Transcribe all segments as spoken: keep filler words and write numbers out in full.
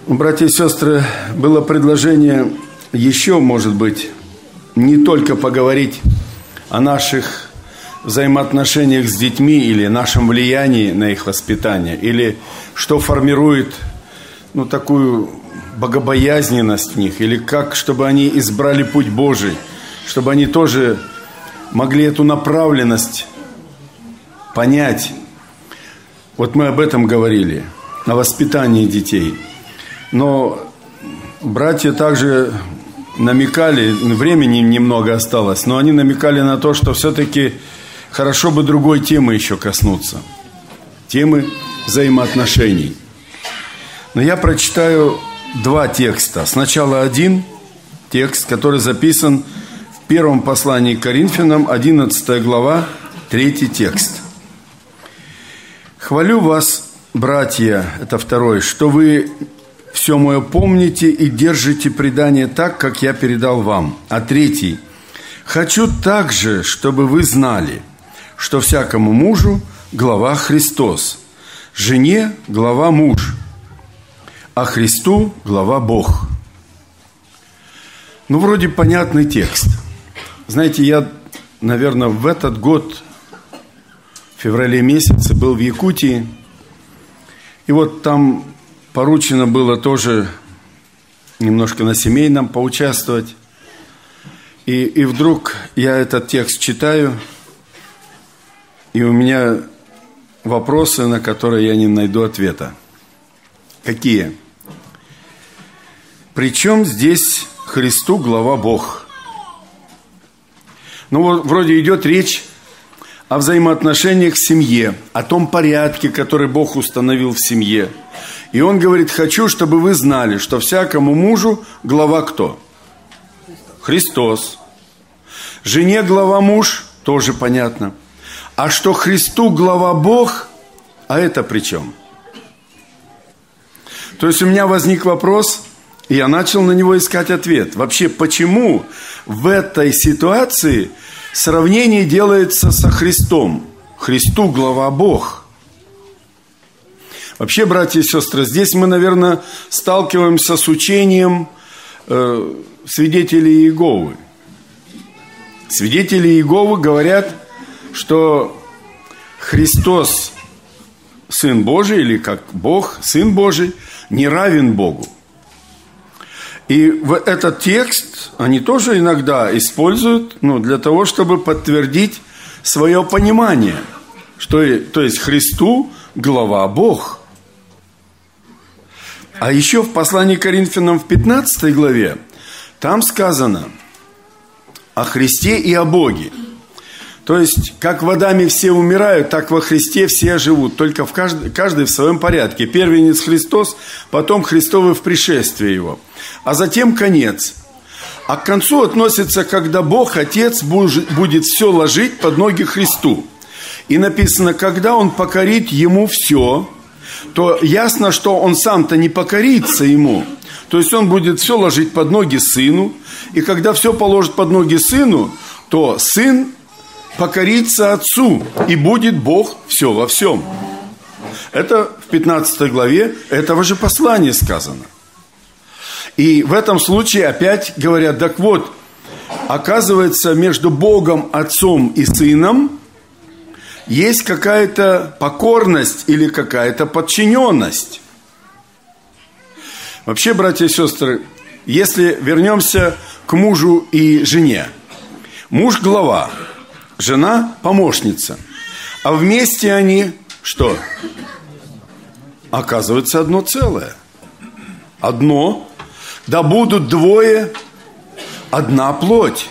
Братья и сестры, было предложение еще, может быть, не только поговорить о наших взаимоотношениях с детьми или нашем влиянии на их воспитание, или что формирует ну, такую богобоязненность в них, или как, чтобы они избрали путь Божий, чтобы они тоже могли эту направленность понять. Вот мы об этом говорили, о воспитании детей. Но братья также намекали, времени немного осталось, но они намекали на то, что все-таки хорошо бы другой темы еще коснуться. Темы взаимоотношений. Но я прочитаю два текста. Сначала один текст, который записан в первом послании к Коринфянам, одиннадцатая глава, третий текст. «Хвалю вас, братья», это второй, «что вы все мое помните и держите предание так, как я передал вам». А третий, «Хочу также, чтобы вы знали, что всякому мужу глава Христос, жене глава муж, а Христу глава Бог». Ну, вроде понятный текст. Знаете, я, наверное, в этот год, в феврале месяце, был в Якутии, и вот там поручено было тоже немножко на семейном поучаствовать. И, и вдруг я этот текст читаю, и у меня вопросы, на которые я не найду ответа. Какие? Причем здесь Христу глава Бог? Ну вот вроде идет речь о взаимоотношениях в семье, о том порядке, который Бог установил в семье. И он говорит: хочу, чтобы вы знали, что всякому мужу глава кто? Христос. Жене глава муж, тоже понятно. А что Христу глава Бог, а это при чем? То есть у меня возник вопрос, и я начал на него искать ответ. Вообще, почему в этой ситуации сравнение делается со Христом? Христу глава Бог. Вообще, братья и сестры, здесь мы, наверное, сталкиваемся с учением э, свидетелей Иеговы. Свидетели Иеговы говорят, что Христос, Сын Божий, или как Бог, Сын Божий, не равен Богу. И в этот текст они тоже иногда используют, ну, для того, чтобы подтвердить свое понимание, что, то есть Христу глава Бог. А еще в послании к Коринфянам в пятнадцатой главе там сказано о Христе и о Боге. То есть, как в Адаме все умирают, так во Христе все живут, только в каждый, каждый в своем порядке. Первенец Христос, потом Христовы в пришествии Его, а затем конец. А к концу относится, когда Бог, Отец, будет все ложить под ноги Христу. И написано, когда Он покорит Ему все, то ясно, что Он сам-то не покорится Ему. То есть Он будет все ложить под ноги Сыну. И когда все положит под ноги Сыну, то Сын покорится Отцу, и будет Бог все во всем. Это в пятнадцатой главе этого же послания сказано. И в этом случае опять говорят, так вот, оказывается, между Богом, Отцом и Сыном есть какая-то покорность или какая-то подчиненность. Вообще, братья и сестры, если вернемся к мужу и жене. Муж – глава, жена – помощница. А вместе они что? Оказывается, одно целое. Одно. Да будут двое, одна плоть.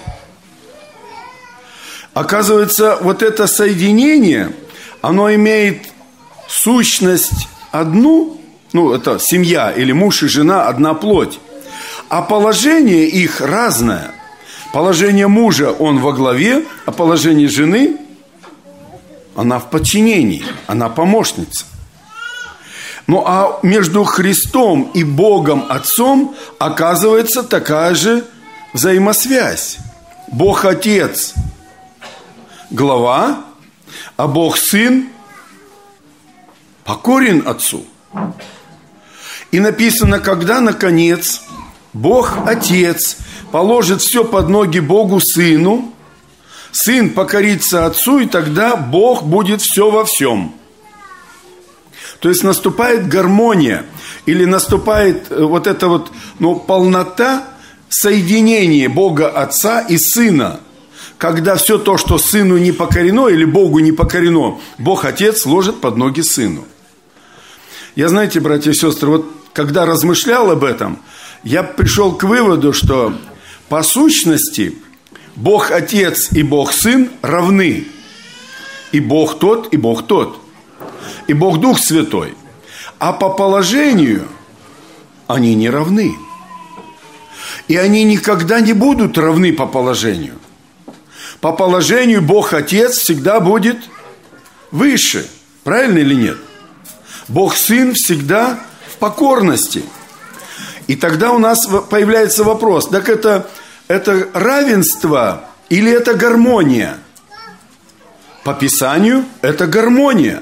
Оказывается, вот это соединение, оно имеет сущность одну, ну, это семья или муж и жена, одна плоть. А положение их разное. Положение мужа, он во главе, а положение жены, она в подчинении, она помощница. Ну, а между Христом и Богом Отцом оказывается такая же взаимосвязь. Бог Отец – глава, а Бог Сын покорен Отцу. И написано, когда, наконец, Бог Отец положит все под ноги Богу Сыну, Сын покорится Отцу, и тогда Бог будет все во всем. То есть наступает гармония, или наступает вот эта вот, ну, полнота соединения Бога Отца и Сына. Когда все то, что Сыну не покорено, или Богу не покорено, Бог Отец ложит под ноги Сыну. Я, знаете, братья и сестры, вот когда размышлял об этом, я пришел к выводу, что по сущности Бог Отец и Бог Сын равны. И Бог тот, и Бог тот. И Бог Дух Святой. А по положению они не равны. И они никогда не будут равны по положению. По положению Бог Отец всегда будет выше. Правильно или нет? Бог Сын всегда в покорности. И тогда у нас появляется вопрос: так это, это равенство или это гармония? По Писанию это гармония.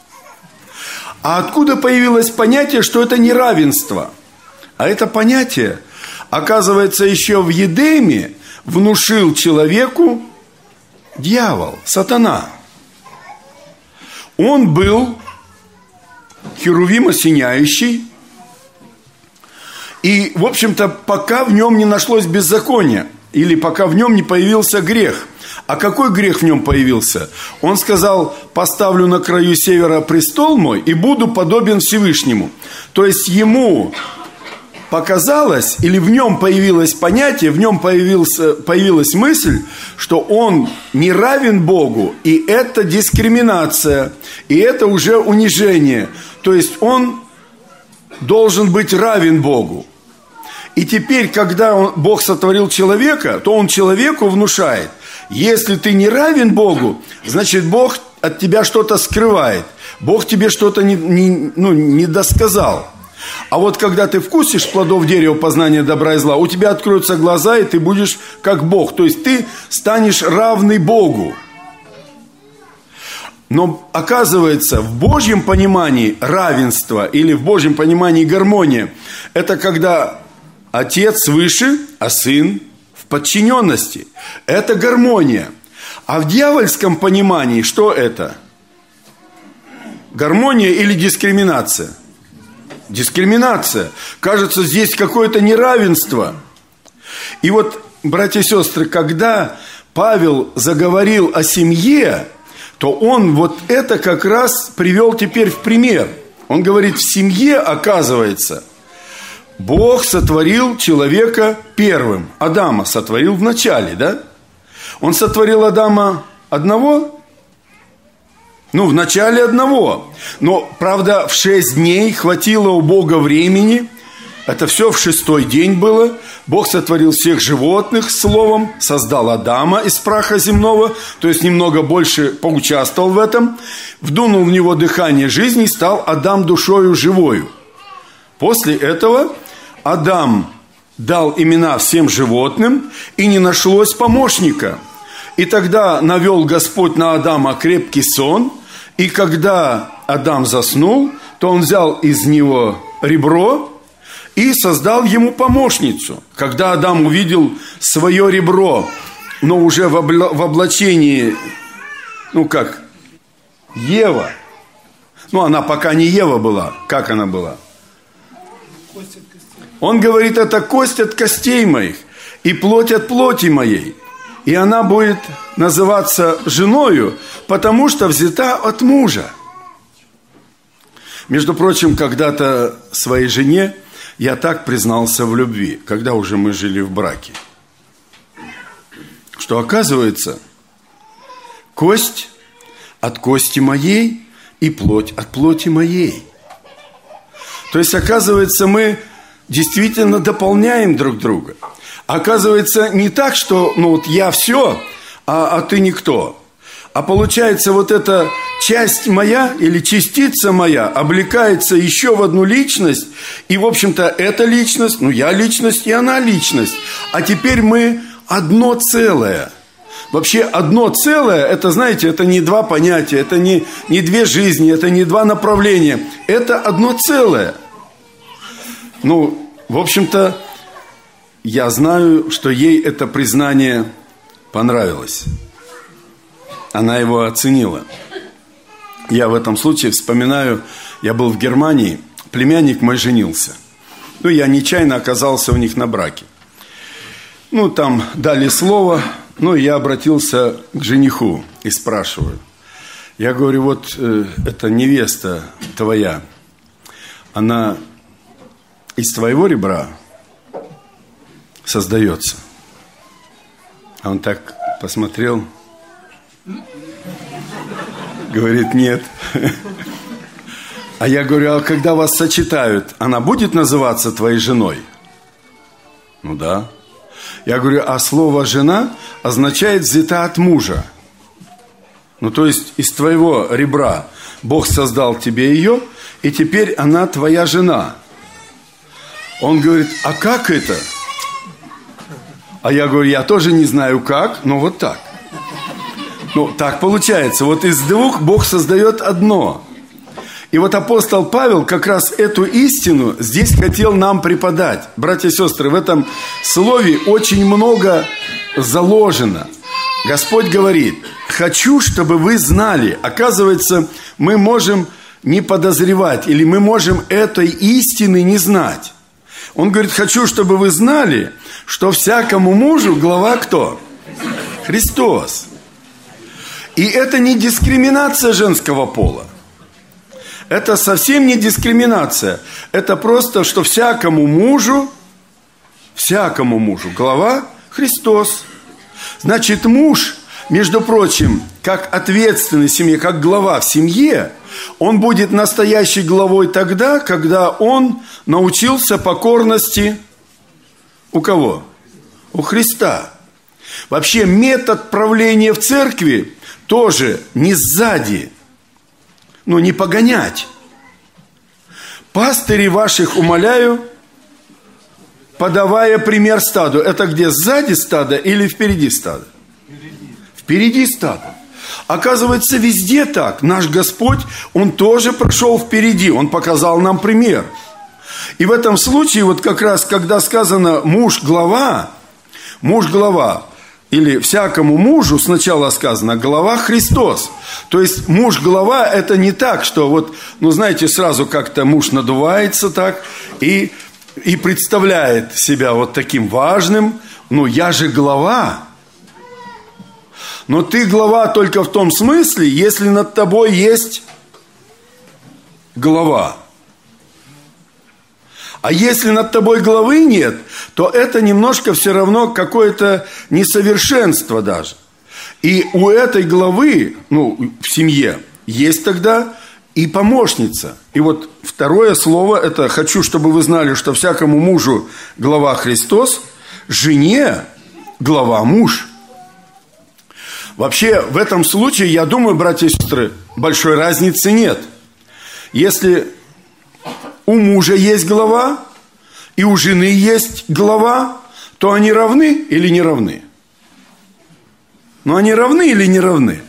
А откуда появилось понятие, что это не равенство? А это понятие, оказывается, еще в Едеме внушил человеку дьявол, сатана. Он был херувим осеняющий, и, в общем-то, пока в нем не нашлось беззакония, или пока в нем не появился грех. А какой грех в нем появился? Он сказал: поставлю на краю севера престол мой и буду подобен Всевышнему. То есть ему показалось, или в нем появилось понятие, в нем появился, появилась мысль, что он не равен Богу, и это дискриминация, и это уже унижение. То есть он должен быть равен Богу. И теперь, когда он, Бог сотворил человека, то он человеку внушает: если ты не равен Богу, значит, Бог от тебя что-то скрывает. Бог тебе что-то не, не, ну, не досказал. А вот когда ты вкусишь плодов дерева познания добра и зла, у тебя откроются глаза, и ты будешь как Бог. То есть ты станешь равный Богу. Но оказывается, в Божьем понимании равенство или в Божьем понимании гармония — это когда Отец выше, а Сын в подчиненности. Это гармония. А в дьявольском понимании что это? Гармония или дискриминация? Дискриминация. Кажется, здесь какое-то неравенство. И вот, братья и сестры, когда Павел заговорил о семье, то он вот это как раз привел теперь в пример. Он говорит, в семье, оказывается, Бог сотворил человека первым. Адама сотворил в начале, да? Он сотворил Адама одного? Ну, в начале одного. Но, правда, в шесть дней хватило у Бога времени. Это все в шестой день было. Бог сотворил всех животных словом, создал Адама из праха земного, то есть немного больше поучаствовал в этом, вдунул в него дыхание жизни, стал Адам душою живою. После этого Адам дал имена всем животным, и не нашлось помощника. И тогда навел Господь на Адама крепкий сон, и когда Адам заснул, то он взял из него ребро и создал ему помощницу. Когда Адам увидел свое ребро, но уже в, обла- в облачении, ну как, Ева. Ну, она пока не Ева была. Как она была? Он говорит, это кость от костей моих и плоть от плоти моей. И она будет называться женою, потому что взята от мужа. Между прочим, когда-то своей жене я так признался в любви, когда уже мы жили в браке, что оказывается, кость от кости моей и плоть от плоти моей. То есть, оказывается, мы действительно дополняем друг друга. Оказывается, не так, что ну вот я все, а, а ты никто. А получается, вот эта часть моя или частица моя облекается еще в одну личность. И, в общем-то, эта личность, ну я личность, и она личность. А теперь мы одно целое. Вообще одно целое, это, знаете, это не два понятия, это не, не две жизни, это не два направления. Это одно целое. Ну, в общем-то, я знаю, что ей это признание понравилось. Она его оценила. Я в этом случае вспоминаю, я был в Германии, племянник мой женился. Ну, я нечаянно оказался у них на браке. Ну, там дали слово, ну, я обратился к жениху и спрашиваю. Я говорю, вот э, эта невеста твоя, она из твоего ребра создается? А он так посмотрел, говорит, нет. А я говорю, а когда вас сочетают, она будет называться твоей женой? Ну да. Я говорю, а слово «жена» означает «взята от мужа». Ну то есть из твоего ребра Бог создал тебе ее, и теперь она твоя жена. Он говорит, а как это? А я говорю, я тоже не знаю как, но вот так. Ну, так получается. Вот из двух Бог создает одно. И вот апостол Павел как раз эту истину здесь хотел нам преподать. Братья и сестры, в этом слове очень много заложено. Господь говорит, хочу, чтобы вы знали. Оказывается, мы можем не подозревать, или мы можем этой истины не знать. Он говорит, хочу, чтобы вы знали, что всякому мужу глава кто? Христос. И это не дискриминация женского пола. Это совсем не дискриминация. Это просто, что всякому мужу, всякому мужу глава Христос. Значит, муж, между прочим, как ответственный в семье, как глава в семье, он будет настоящей главой тогда, когда он научился покорности у кого? У Христа. Вообще метод правления в церкви тоже не сзади, ну не погонять. Пастырей ваших умоляю, подавая пример стаду. Это где, сзади стада или впереди стада? Впереди. Впереди стада. Оказывается, везде так. Наш Господь, Он тоже прошел впереди. Он показал нам пример. И в этом случае, вот как раз, когда сказано «муж глава», «муж глава», или всякому мужу сначала сказано «глава Христос». То есть муж глава это не так, что вот, ну знаете, сразу как-то муж надувается так и, и представляет себя вот таким важным. Ну я же глава. Но ты глава только в том смысле, если над тобой есть глава. А если над тобой главы нет, то это немножко все равно какое-то несовершенство даже. И у этой главы, ну, в семье, есть тогда и помощница. И вот второе слово, это «хочу, чтобы вы знали, что всякому мужу глава Христос, жене глава муж». Вообще, в этом случае, я думаю, братья и сестры, большой разницы нет. Если у мужа есть глава, и у жены есть глава, то они равны или не равны? Но они равны или не равны?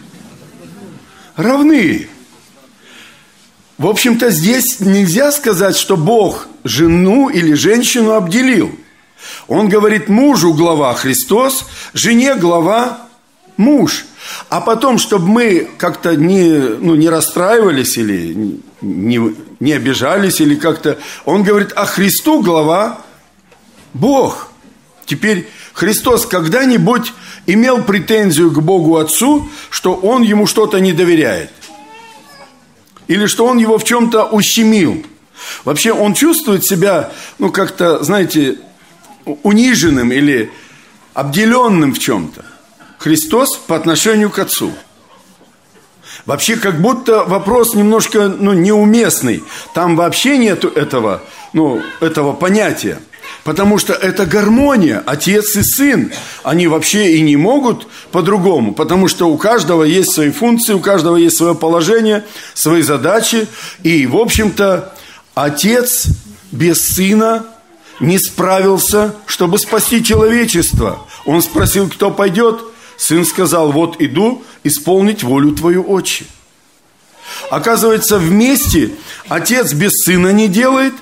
Равны. В общем-то, здесь нельзя сказать, что Бог жену или женщину обделил. Он говорит, мужу глава Христос, жене глава муж. А потом, чтобы мы как-то не, ну, не расстраивались или не, не обижались, или как-то... Он говорит, а Христу глава Бог. Теперь Христос когда-нибудь имел претензию к Богу Отцу, что Он ему что-то не доверяет? Или что Он его в чем-то ущемил? Вообще Он чувствует себя, ну, как-то, знаете, униженным или обделенным в чем-то. Христос по отношению к Отцу. Вообще, как будто вопрос немножко, ну, неуместный. Там вообще нету этого, ну, этого понятия. Потому что это гармония, Отец и Сын. Они вообще и не могут по-другому. Потому что у каждого есть свои функции, у каждого есть свое положение, свои задачи. И, в общем-то, Отец без Сына не справился, чтобы спасти человечество. Он спросил, кто пойдет. Сын сказал, вот иду исполнить волю твою, Отче. Оказывается, вместе Отец без Сына не делает,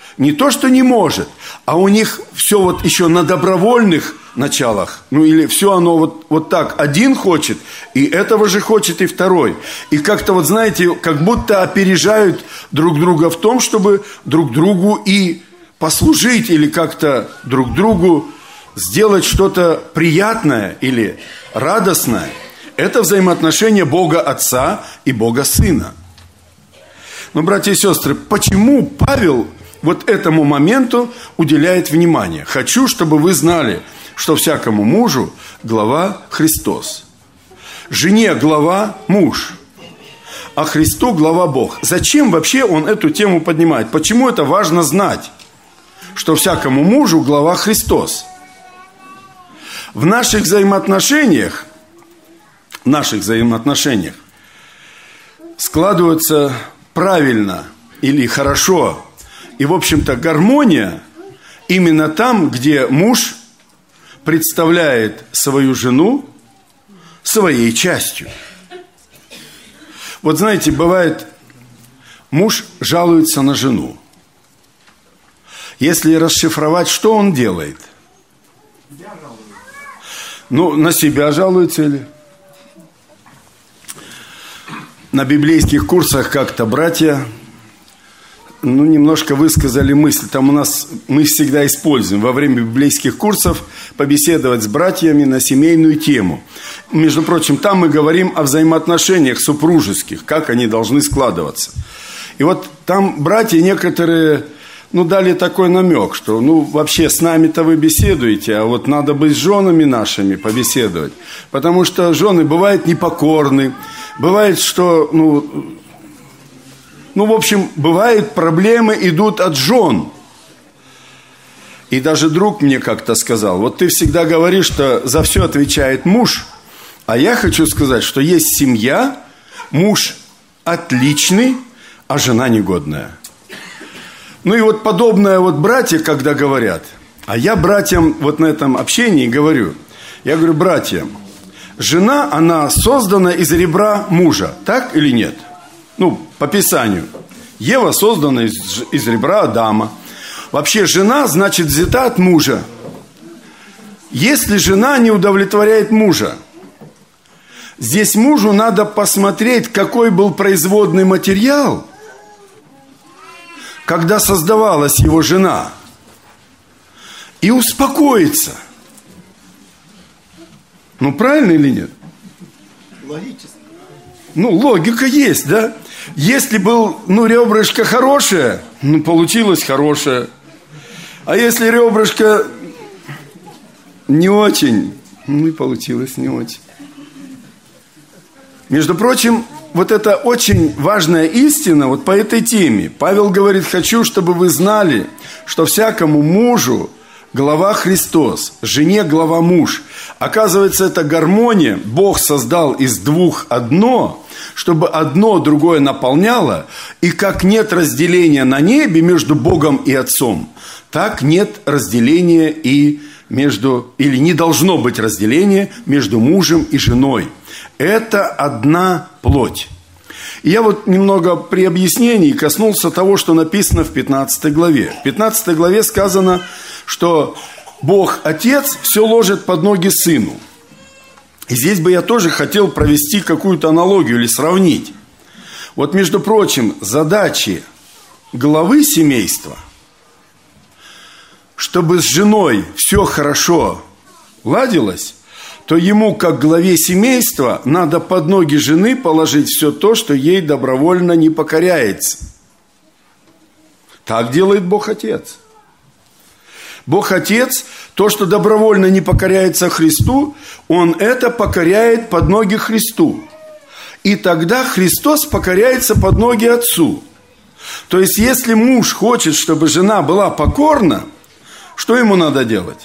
не то, что не может, а у них все вот еще на добровольных началах. Ну или все оно вот, вот так. Один хочет, и этого же хочет и второй. И как-то вот, знаете, как будто опережают друг друга в том, чтобы друг другу и послужить, или как-то друг другу сделать что-то приятное или радостное. Это взаимоотношения Бога Отца и Бога Сына. Но, братья и сестры, почему Павел вот этому моменту уделяет внимание? Хочу, чтобы вы знали, что всякому мужу глава Христос. Жене глава муж, а Христу глава Бог. Зачем вообще он эту тему поднимает? Почему это важно знать, что всякому мужу глава Христос? В наших взаимоотношениях, в наших взаимоотношениях складываются правильно или хорошо, и, в общем-то, гармония именно там, где муж представляет свою жену своей частью. Вот знаете, бывает, муж жалуется на жену. Если расшифровать, что он делает? Ну, на себя жалуется или? На библейских курсах как-то братья, ну, немножко высказали мысль. Там у нас, мы всегда используем во время библейских курсов побеседовать с братьями на семейную тему. Между прочим, там мы говорим о взаимоотношениях супружеских, как они должны складываться. И вот там братья некоторые, ну, дали такой намек, что, ну, вообще с нами-то вы беседуете, а вот надо бы с женами нашими побеседовать. Потому что жены бывают непокорны, бывает, что, ну, ну, в общем, бывают проблемы идут от жен. И даже друг мне как-то сказал, вот ты всегда говоришь, что за все отвечает муж, а я хочу сказать, что есть семья, муж отличный, а жена негодная. Ну и вот подобное вот братья, когда говорят, а я братьям вот на этом общении говорю, я говорю, братья, жена, она создана из ребра мужа, так или нет? Ну, по Писанию. Ева создана из, из ребра Адама. Вообще жена, значит, взята от мужа. Если жена не удовлетворяет мужа, здесь мужу надо посмотреть, какой был производный материал, когда создавалась его жена, и успокоиться. Ну, правильно или нет? Логически. Ну, логика есть, да? Если был, ну, ребрышко хорошее, ну, получилось хорошее. А если ребрышко не очень, ну, и получилось не очень. Между прочим, вот это очень важная истина вот по этой теме. Павел говорит, хочу, чтобы вы знали, что всякому мужу глава Христос, жене глава муж. Оказывается, это гармония. Бог создал из двух одно, чтобы одно другое наполняло. И как нет разделения на небе между Богом и Отцом, так нет разделения и между, или не должно быть разделения между мужем и женой. Это одна плоть. И я вот немного при объяснении коснулся того, что написано в пятнадцатой главе. В пятнадцатой главе сказано, что Бог Отец все ложит под ноги Сыну. И здесь бы я тоже хотел провести какую-то аналогию или сравнить. Вот, между прочим, задачи главы семейства, чтобы с женой все хорошо ладилось, то ему, как главе семейства, надо под ноги жены положить все то, что ей добровольно не покоряется. Так делает Бог Отец. Бог Отец, то, что добровольно не покоряется Христу, Он это покоряет под ноги Христу. И тогда Христос покоряется под ноги Отцу. То есть, если муж хочет, чтобы жена была покорна, что ему надо делать?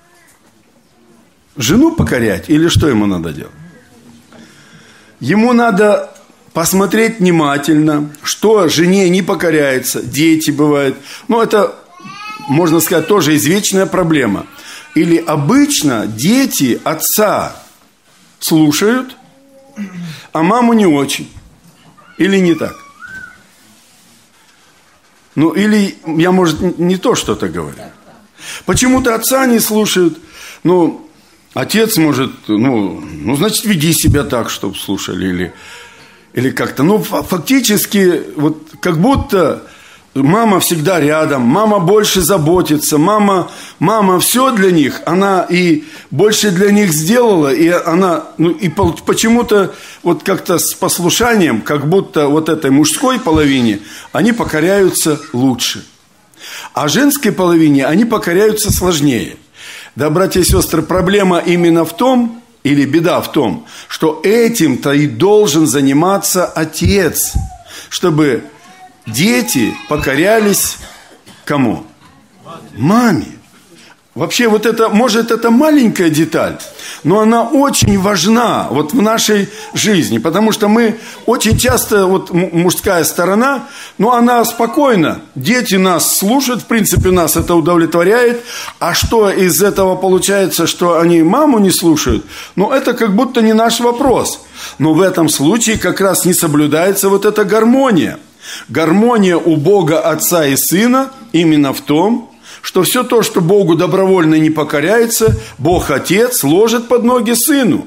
Жену покорять или что ему надо делать? Ему надо посмотреть внимательно, что жене не покоряется, дети бывают. Ну, это, можно сказать, тоже извечная проблема. Или обычно дети отца слушают, а маму не очень. Или не так? Ну, или я, может, не то что-то говорю. Почему-то отца не слушают. Ну, отец может, ну, ну значит, веди себя так, чтобы слушали. Или, или как-то. Ну, фактически, вот как будто мама всегда рядом, мама больше заботится, мама, мама все для них, она и больше для них сделала, и она, ну, и почему-то вот как-то с послушанием, как будто вот этой мужской половине, они покоряются лучше. А женской половине они покоряются сложнее. Да, братья и сестры, проблема именно в том, или беда в том, что этим-то и должен заниматься отец, чтобы дети покорялись кому? Маме. Вообще вот это, может, это маленькая деталь, но она очень важна вот в нашей жизни, потому что мы очень часто, вот мужская сторона, ну она спокойна, дети нас слушают, в принципе нас это удовлетворяет, а что из этого получается, что они маму не слушают, ну это как будто не наш вопрос, но в этом случае как раз не соблюдается вот эта гармония. Гармония у Бога Отца и Сына именно в том, что все то, что Богу добровольно не покоряется, Бог Отец ложит под ноги Сыну.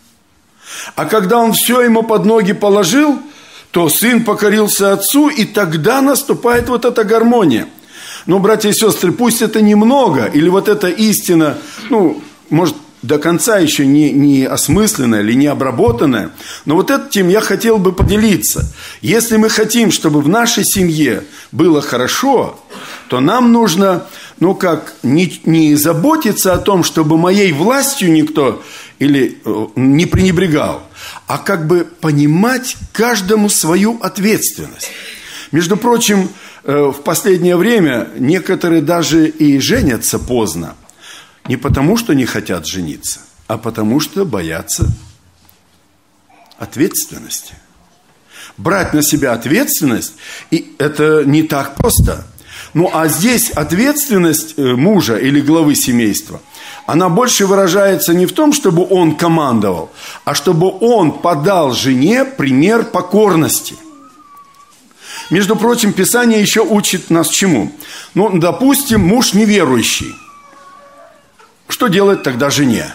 А когда Он все ему под ноги положил, то Сын покорился Отцу, и тогда наступает вот эта гармония. Но, братья и сестры, пусть это немного, или вот эта истина, ну, может, до конца еще не, не осмысленная или не обработанная, но вот этим я хотел бы поделиться. Если мы хотим, чтобы в нашей семье было хорошо, то нам нужно, ну как, не, не заботиться о том, чтобы моей властью никто или не пренебрегал, а как бы понимать каждому свою ответственность. Между прочим, в последнее время некоторые даже и женятся поздно. Не потому, что не хотят жениться, а потому, что боятся ответственности. Брать на себя ответственность, и это не так просто. Ну, а здесь ответственность мужа или главы семейства, она больше выражается не в том, чтобы он командовал, а чтобы он подал жене пример покорности. Между прочим, Писание еще учит нас чему? Ну, допустим, муж неверующий. Что делать тогда жене?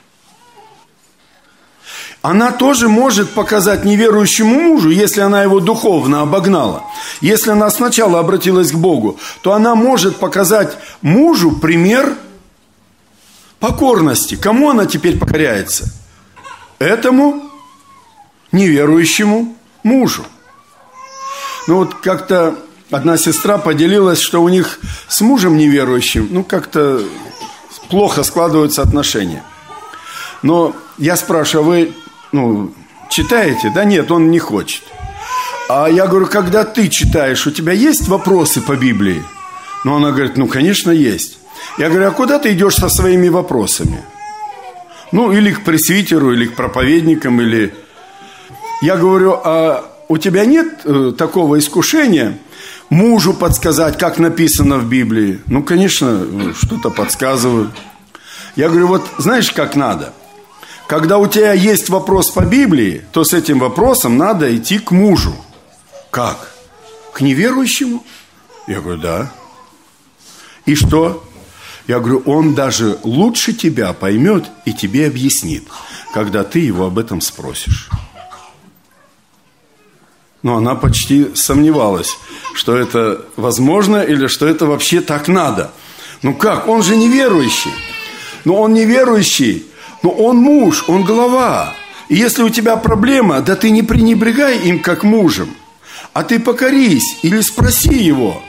Она тоже может показать неверующему мужу, если она его духовно обогнала. Если она сначала обратилась к Богу, то она может показать мужу пример покорности. Кому она теперь покоряется? Этому неверующему мужу. Ну вот как-то одна сестра поделилась, что у них с мужем неверующим, ну как-то плохо складываются отношения. Но я спрашиваю, вы ну, читаете? Да нет, он не хочет. А я говорю, когда ты читаешь, у тебя есть вопросы по Библии? Ну, она говорит, ну, конечно, есть. Я говорю, а куда ты идешь со своими вопросами? Ну, или к пресвитеру, или к проповедникам, или... Я говорю, а у тебя нет э, такого искушения мужу подсказать, как написано в Библии? Ну, конечно, что-то подсказывают. Я говорю, вот знаешь, как надо? Когда у тебя есть вопрос по Библии, то с этим вопросом надо идти к мужу. Как? К неверующему? Я говорю, да. И что? Я говорю, он даже лучше тебя поймет и тебе объяснит, когда ты его об этом спросишь. Но она почти сомневалась, что это возможно или что это вообще так надо. Ну как? Он же неверующий. Но он неверующий, но он муж, он глава. И если у тебя проблема, да ты не пренебрегай им как мужем, а ты покорись или спроси его.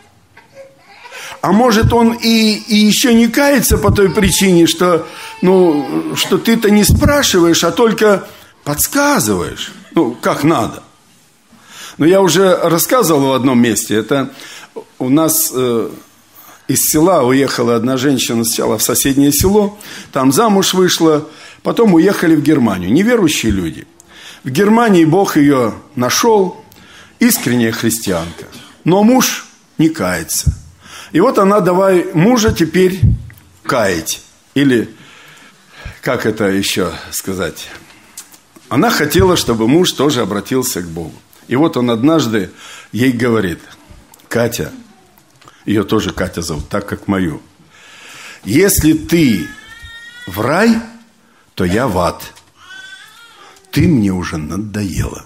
А может он и, и еще не кается по той причине, что, ну, что ты-то не спрашиваешь, а только подсказываешь, ну, как надо. Но я уже рассказывал в одном месте, это у нас... Э, из села уехала одна женщина сначала в соседнее село, там замуж вышла, потом уехали в Германию. Неверующие люди. В Германии Бог ее нашел, искренняя христианка. Но муж не кается. И вот она давай мужа теперь каять. Или, как это еще сказать? Она хотела, чтобы муж тоже обратился к Богу. И вот он однажды ей говорит: Катя, ее тоже Катя зовут, так как мою. Если ты в рай, то я в ад. Ты мне уже надоела.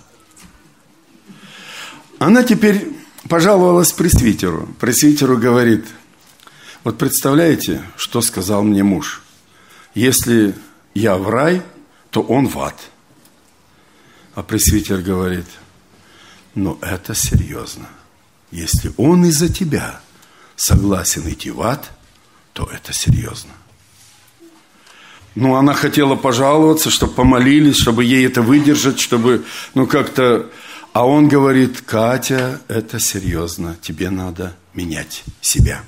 Она теперь пожаловалась пресвитеру. Пресвитеру говорит: вот представляете, что сказал мне муж? Если я в рай, то он в ад. А пресвитер говорит: ну это серьезно. Если он из-за тебя согласен идти в ад, то это серьезно. Ну, она хотела пожаловаться, чтобы помолились, чтобы ей это выдержать, чтобы, ну, как-то... А он говорит: Катя, это серьезно, тебе надо менять себя.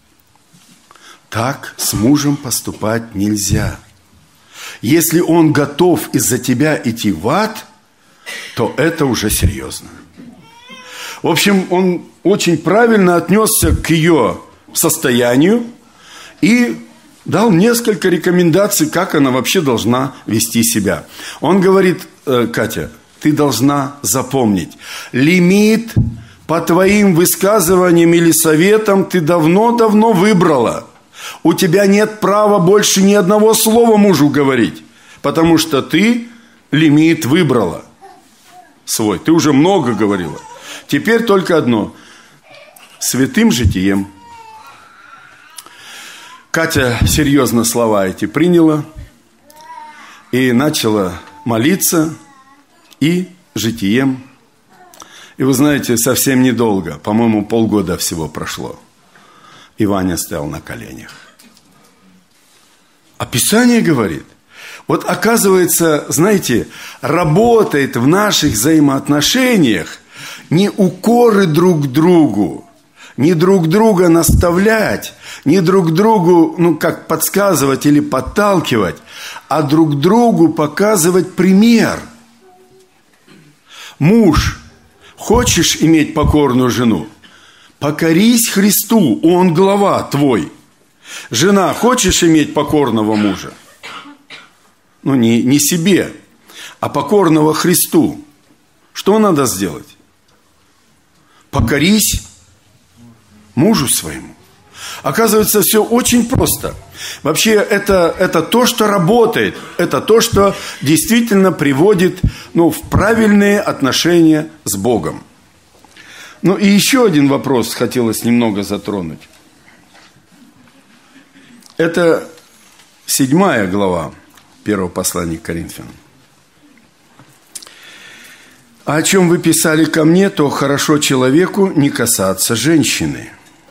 Так с мужем поступать нельзя. Если он готов из-за тебя идти в ад, то это уже серьезно. В общем, он очень правильно отнесся к ее состоянию и дал несколько рекомендаций, как она вообще должна вести себя. Он говорит: Катя, ты должна запомнить, лимит по твоим высказываниям или советам ты давно-давно выбрала. У тебя нет права больше ни одного слова мужу говорить, потому что ты лимит выбрала свой. Ты уже много говорила. Теперь только одно: святым житием. Катя серьезно слова эти приняла и начала молиться и житием. И вы знаете, совсем недолго, по-моему, полгода всего прошло, и Ваня стоял на коленях. А Писание говорит, вот оказывается, знаете, работает в наших взаимоотношениях не укоры друг другу, не друг друга наставлять, не друг другу, ну, как подсказывать или подталкивать, а друг другу показывать пример. Муж, хочешь иметь покорную жену? Покорись Христу, Он глава твой. Жена, хочешь иметь покорного мужа? Ну, не, не себе, а покорного Христу. Что надо сделать? Покорись мужу своему. Оказывается, все очень просто. Вообще, это, это то, что работает. Это то, что действительно приводит, ну, в правильные отношения с Богом. Ну, и еще один вопрос хотелось немного затронуть. Это седьмая глава первого послания к Коринфянам. А о чем вы писали ко мне, то хорошо человеку не касаться женщины.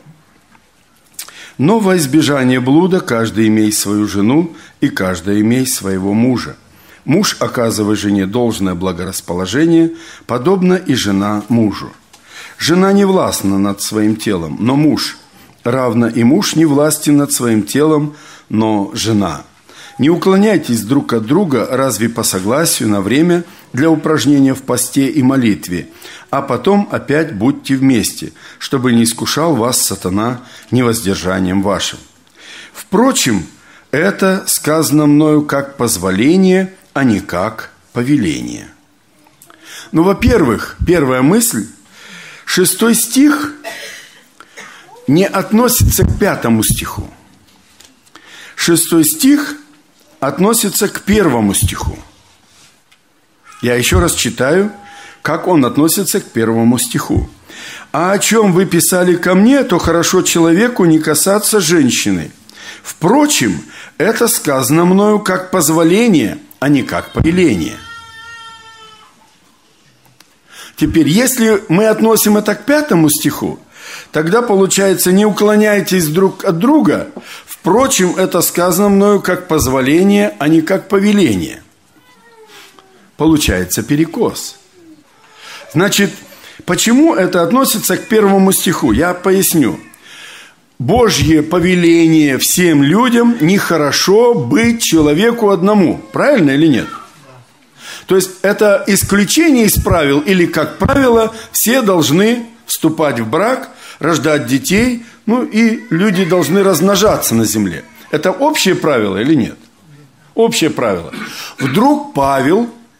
Но во избежание блуда каждый имей свою жену, и каждый имей своего мужа. Муж, оказывая жене должное благорасположение, подобно и жена мужу. Жена не властна над своим телом, но муж, равно и муж не властен над своим телом, но жена. Не уклоняйтесь друг от друга, разве по согласию на время для упражнения в посте и молитве, а потом опять будьте вместе, чтобы не искушал вас сатана невоздержанием вашим. Впрочем, это сказано мною как позволение, а не как повеление. Ну, во-первых, первая мысль, шестой стих не относится к пятому стиху. Шестой стих относится к первому стиху. Я еще раз читаю, как он относится к первому стиху. «А о чем вы писали ко мне, то хорошо человеку не касаться женщины. Впрочем, это сказано мною как позволение, а не как повеление». Теперь, если мы относим это к пятому стиху, тогда получается: не уклоняйтесь друг от друга. Впрочем, это сказано мною как позволение, а не как повеление. Получается перекос. Значит, почему это относится к первому стиху? Я поясню. Божье повеление всем людям: нехорошо быть человеку одному. Правильно или нет? То есть это исключение из правил, или, как правило, все должны вступать в брак, рождать детей, ну и люди должны размножаться на земле. Это общее правило или нет? Общее правило. Вдруг Павел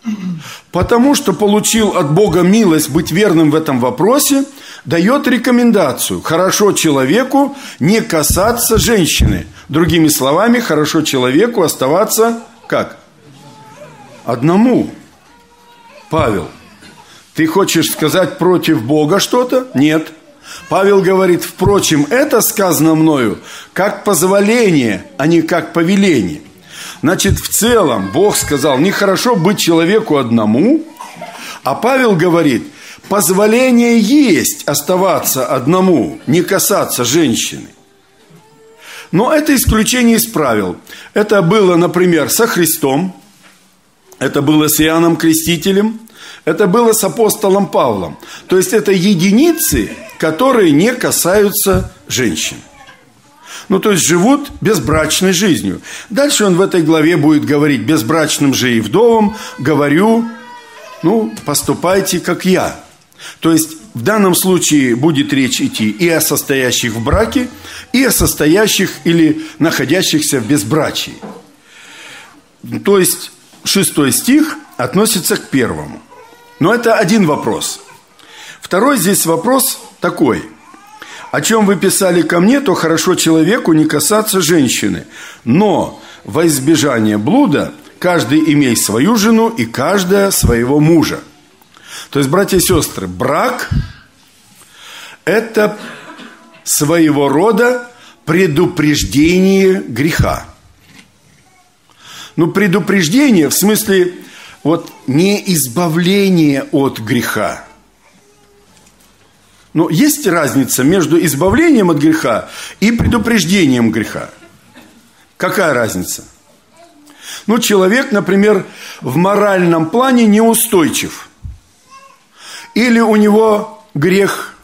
потому что получил от Бога милость быть верным в этом вопросе, дает рекомендацию: хорошо человеку не касаться женщины. Другими словами, хорошо человеку оставаться как? Одному. Павел, ты хочешь сказать против Бога что-то? Нет. Павел говорит: впрочем, это сказано мною как позволение, а не как повеление. Значит, в целом Бог сказал, нехорошо быть человеку одному, а Павел говорит, позволение есть оставаться одному, не касаться женщины. Но это исключение из правил. Это было, например, со Христом, это было с Иоанном Крестителем, это было с апостолом Павлом. То есть это единицы, которые не касаются женщин. Ну, то есть живут безбрачной жизнью. Дальше он в этой главе будет говорить: безбрачным же и вдовам говорю, ну, поступайте, как я. То есть в данном случае будет речь идти и о состоящих в браке, и о состоящих или находящихся в безбрачии. То есть шестой стих относится к первому. Но это один вопрос. Второй здесь вопрос такой: о чем вы писали ко мне, то хорошо человеку не касаться женщины, но во избежание блуда каждый имей свою жену и каждая своего мужа. То есть, братья и сестры, брак – это своего рода предупреждение греха. Ну, предупреждение в смысле вот не избавление от греха. Но есть разница между избавлением от греха и предупреждением греха. Какая разница? Ну, человек, например, в моральном плане неустойчив. Или у него грех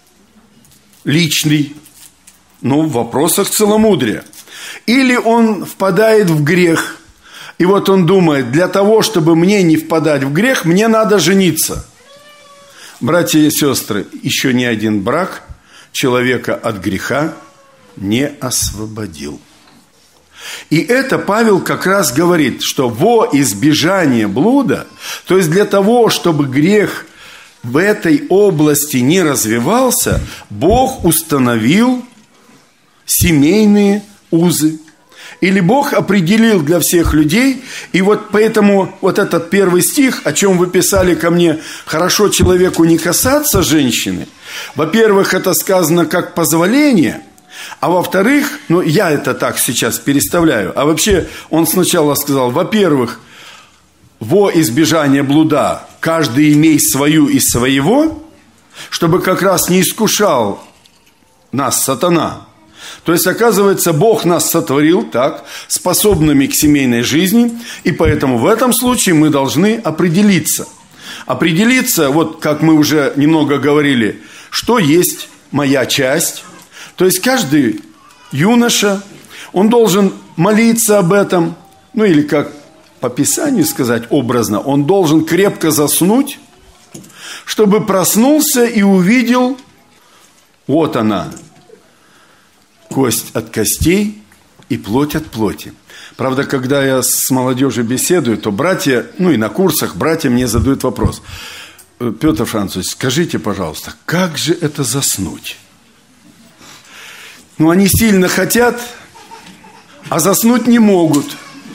личный, ну, в вопросах целомудрия. Или он впадает в грех, и вот он думает, для того, чтобы мне не впадать в грех, мне надо жениться. Братья и сестры, еще ни один брак человека от греха не освободил. И это Павел как раз говорит, что во избежание блуда, то есть для того, чтобы грех в этой области не развивался, Бог установил семейные узы. Или Бог определил для всех людей, и вот поэтому вот этот первый стих, о чем вы писали ко мне, хорошо человеку не касаться женщины, во-первых, это сказано как позволение, а во-вторых, ну я это так сейчас переставляю, а вообще он сначала сказал, во-первых, во избежание блуда каждый имей свою из своего, чтобы как раз не искушал нас сатана. То есть, оказывается, Бог нас сотворил так, способными к семейной жизни, и поэтому в этом случае мы должны определиться. Определиться, вот как мы уже немного говорили, что есть моя часть. То есть, каждый юноша, он должен молиться об этом, ну или как по Писанию сказать образно, он должен крепко заснуть, чтобы проснулся и увидел, вот она, кость от костей и плоть от плоти. Правда, когда я с молодежью беседую, то братья, ну и на курсах братья мне задают вопрос: Петр Францович, скажите, пожалуйста, как же это заснуть? Ну, они сильно хотят, а заснуть не могут.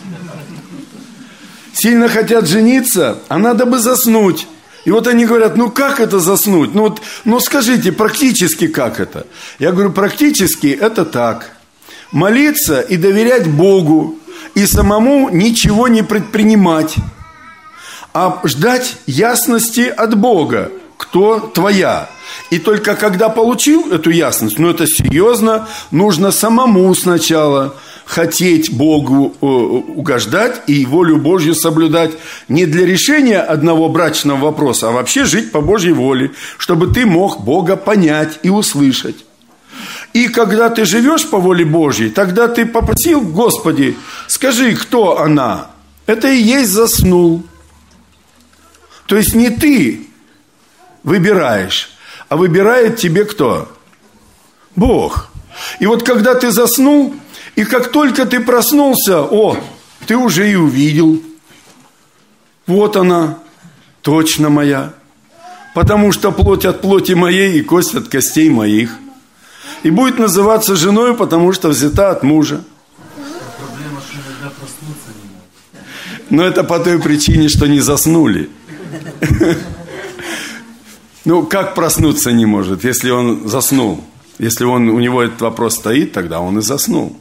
Сильно хотят жениться, а надо бы заснуть. И вот они говорят, ну как это заснуть? Ну, вот, ну скажите, практически как это? Я говорю, практически это так. Молиться и доверять Богу, и самому ничего не предпринимать, а ждать ясности от Бога, кто твоя. И только когда получил эту ясность, ну это серьезно, нужно самому сначала хотеть Богу угождать и волю Божью соблюдать не для решения одного брачного вопроса, а вообще жить по Божьей воле, чтобы ты мог Бога понять и услышать. И когда ты живешь по воле Божьей, тогда ты попросил, Господи, скажи, кто она? Это и есть заснул. То есть не ты выбираешь, а выбирает тебе кто? Бог. И вот когда ты заснул, и как только ты проснулся, о, ты уже и увидел. Вот она, точно моя. Потому что плоть от плоти моей и кость от костей моих. И будет называться женой, потому что взята от мужа. Проблема, что иногда проснуться не могут. Но это по той причине, что не заснули. Ну, как проснуться не может, если он заснул? Если он, у него этот вопрос стоит, тогда он и заснул.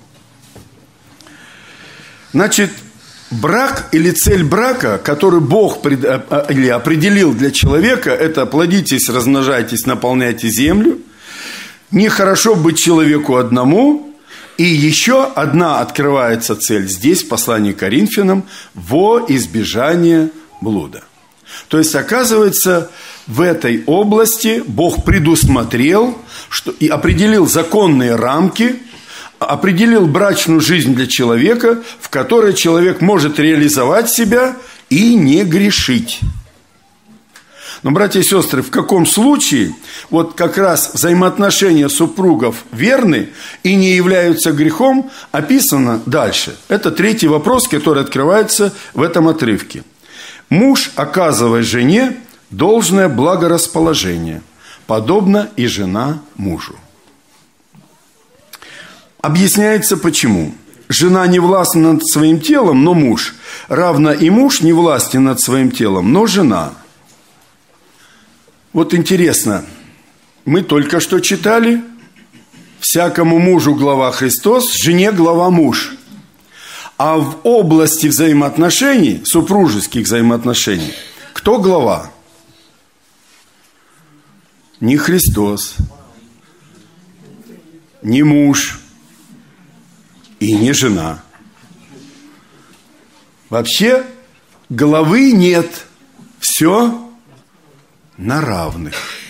Значит, брак или цель брака, который Бог пред, или определил для человека, это плодитесь, размножайтесь, наполняйте землю. Нехорошо быть человеку одному. И еще одна открывается цель здесь, в послании к Коринфянам, во избежание блуда. То есть, оказывается, в этой области Бог предусмотрел что, и определил законные рамки, определил брачную жизнь для человека, в которой человек может реализовать себя и не грешить. Но, братья и сестры, в каком случае вот как раз взаимоотношения супругов верны и не являются грехом, описано дальше. Это третий вопрос, который открывается в этом отрывке. Муж, оказывая жене должное благорасположение, подобно и жена мужу. Объясняется почему. Жена не властна над своим телом, но муж. Равно и муж не властен над своим телом, но жена. Вот интересно, мы только что читали: всякому мужу глава Христос, жене глава муж. А в области взаимоотношений, супружеских взаимоотношений, кто глава? Не Христос, не муж и не жена. Вообще главы нет, все на равных.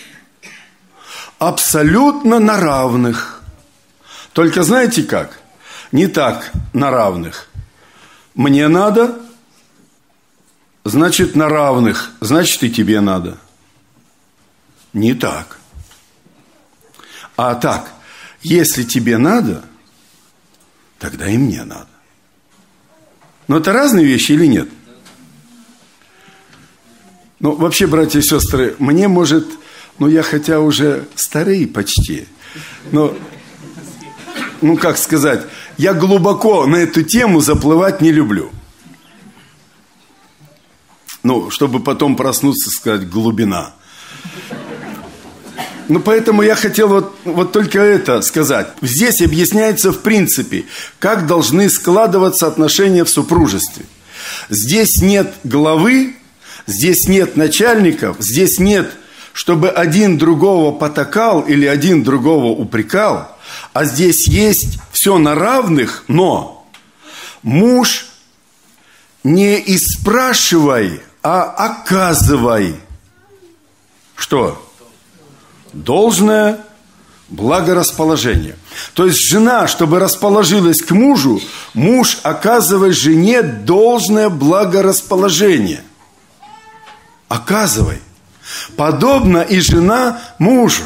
Абсолютно на равных. Только знаете как? Не так на равных. Мне надо, значит на равных, значит и тебе надо. Не так. А так, если тебе надо, тогда и мне надо. Но это разные вещи или нет? Ну, вообще, братья и сестры, мне может, ну, я хотя уже старый почти, но, ну, как сказать, я глубоко на эту тему заплывать не люблю. Ну, чтобы потом проснуться, сказать, глубина. Ну, поэтому я хотел вот, вот только это сказать. Здесь объясняется в принципе, как должны складываться отношения в супружестве. Здесь нет главы, здесь нет начальников, здесь нет, чтобы один другого потакал или один другого упрекал, а здесь есть все на равных, но муж не испрашивай, а оказывай. Что? Должное благорасположение. То есть жена, чтобы расположилась к мужу, муж оказывает жене должное благорасположение. Оказывай. Подобно и жена мужу.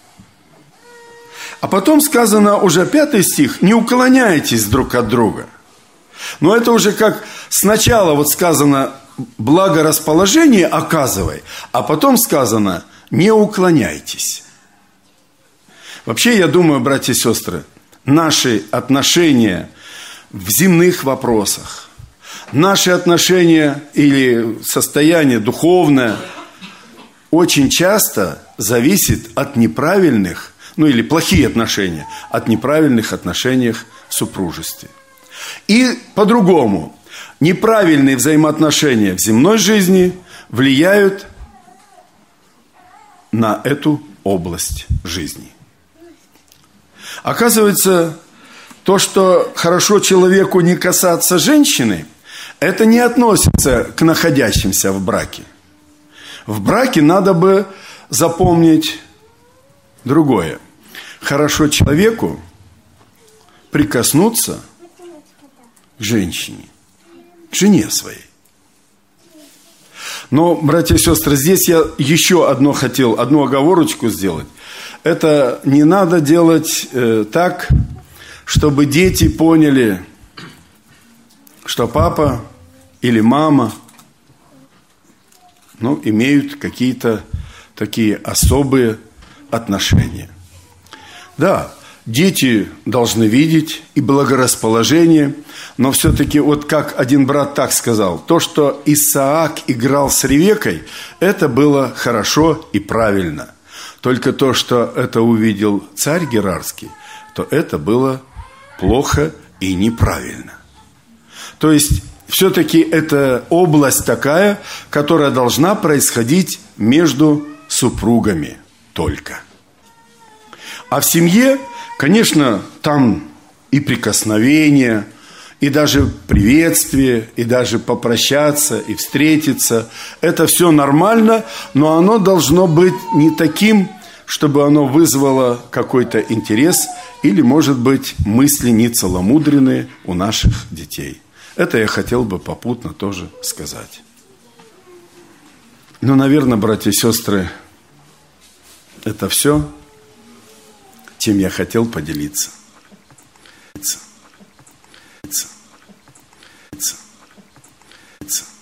А потом сказано уже пятый стих: не уклоняйтесь друг от друга. Но это уже как сначала вот сказано благорасположение оказывай, а потом сказано не уклоняйтесь. Вообще, я думаю, братья и сестры, наши отношения в земных вопросах, наши отношения или состояние духовное очень часто зависит от неправильных, ну или плохие отношения, от неправильных отношений в супружестве. И по-другому, неправильные взаимоотношения в земной жизни влияют на эту область жизни. Оказывается, то, что хорошо человеку не касаться женщины, это не относится к находящимся в браке. В браке надо бы запомнить другое. Хорошо человеку прикоснуться к женщине, к жене своей. Но, братья и сестры, здесь я еще одно хотел, одну оговорочку сделать. Это не надо делать э, так, чтобы дети поняли, что папа или мама ну, имеют какие-то такие особые отношения. Да, дети должны видеть и благорасположение, но все-таки, вот как один брат так сказал, то, что Исаак играл с Ревекой, это было хорошо и правильно. Только то, что это увидел царь Герарский, то это было плохо и неправильно. То есть, все-таки это область такая, которая должна происходить между супругами только. А в семье, конечно, там и прикосновение, и даже приветствие, и даже попрощаться, и встретиться. Это все нормально, но оно должно быть не таким, чтобы оно вызвало какой-то интерес или, может быть, мысли нецеломудренные у наших детей. Это я хотел бы попутно тоже сказать. Ну, наверное, братья и сестры, это все, чем я хотел поделиться. It's, it's, it's, it's.